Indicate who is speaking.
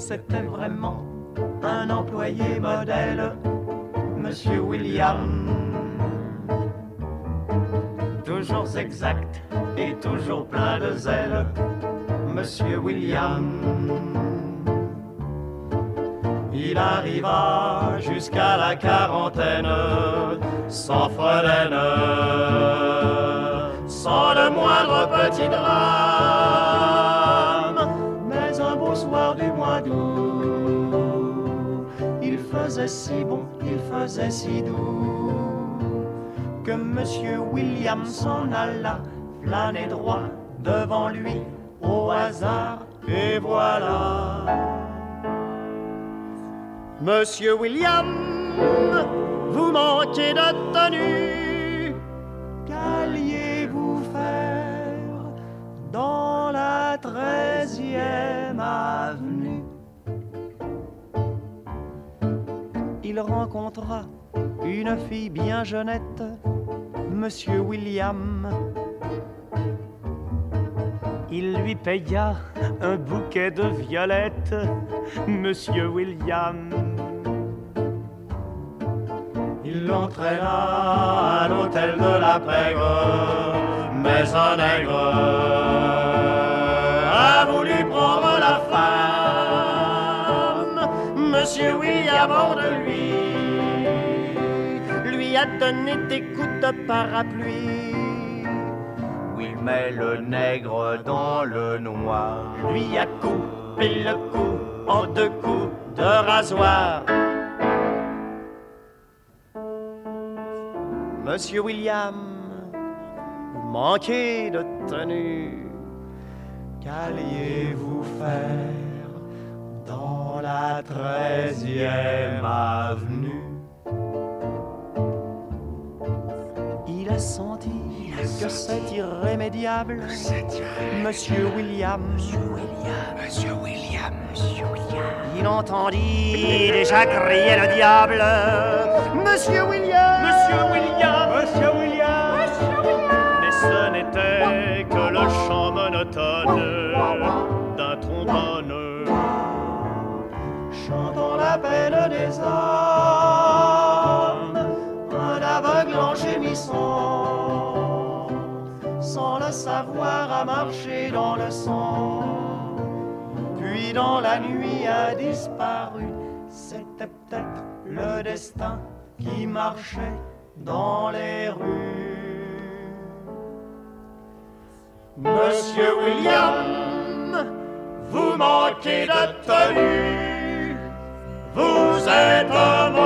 Speaker 1: c'était vraiment un employé modèle, Monsieur William. Toujours exact et toujours plein de zèle, Monsieur William. Il arriva jusqu'à la quarantaine, sans frelaine, sans le moindre petit drame. Mais un beau soir du mois d'août, il faisait si bon, il faisait si doux, que Monsieur William s'en alla flâner droit devant lui au hasard, et voilà. Monsieur William, vous manquez de tenue. Qu'alliez-vous faire dans la 13e avenue? Il rencontra une fille bien jeunette, Monsieur William. Il lui paya un bouquet de violettes, Monsieur William. Il l'entraîna à l'hôtel de la Pègre, mais un nègre a voulu prendre la femme. Monsieur William, hors de lui a donné des coups de parapluie. Oui, mais le nègre dans le noir lui a coupé le cou en 2 coups de rasoir. Monsieur William, vous manquez de tenue. Qu'alliez-vous faire dans la 13e avenue? Il a senti que c'est irrémédiable, Monsieur William.
Speaker 2: Monsieur William.
Speaker 1: Il entendit déjà crier le diable. Monsieur William. Mais ce n'était que le chant monotone d'un trombone chantant la peine des hommes, un aveugle en gémissant, sans le savoir, a marché dans le sang, puis dans la nuit a disparu. C'était peut-être le destin qui marchait dans les rues. Monsieur William, vous manquez de tenue, vous êtes un